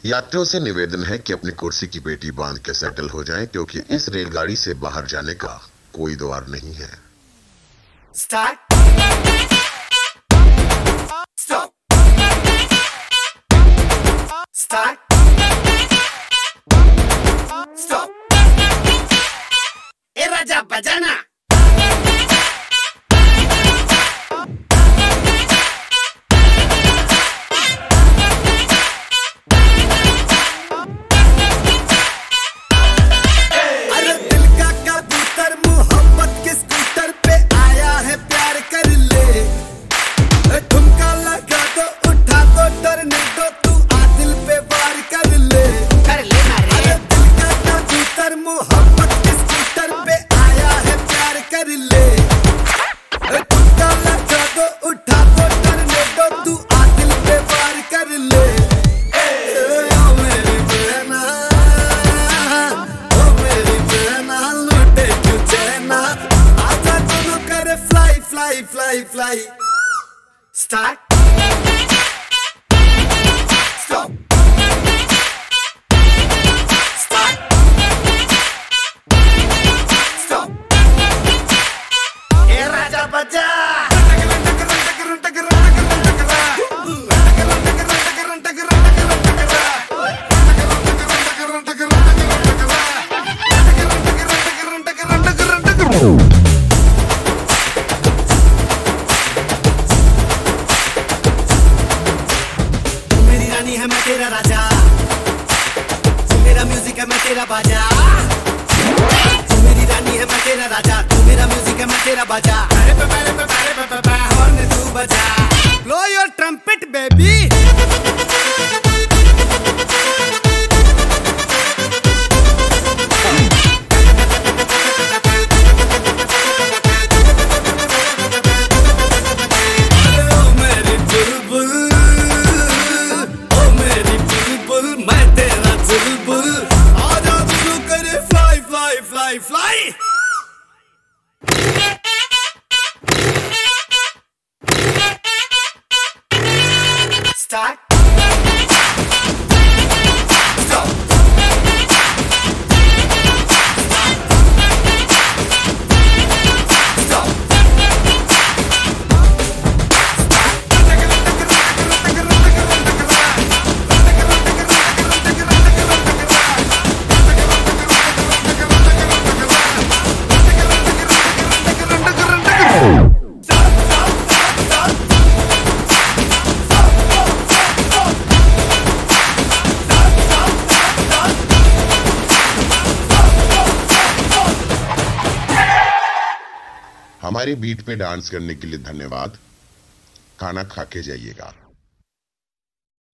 यात्रियों से निवेदन है कि अपनी कुर्सी की पेटी बांध के सेटल हो जाएं, क्योंकि इस रेलगाड़ी से बाहर जाने का कोई द्वार नहीं है। Start. Stop. Start. Stop. ए राजा बजाना। Fly. Start. Stop. Start. Stop. ए राजा बजा। है मैं तेरा राजा, तू मेरा म्यूजिक है मैं तेरा बाजा। तू मेरी रानी है मैं तेरा राजा, तू मेरा म्यूजिक है मैं तेरा बाजा। अरे पे हॉर्न तू बजा, blow your trumpet baby. Fly! Start. Stop. Stop. हमारी बीट पे डांस करने के लिए धन्यवाद। खाना खा के जाइएगा।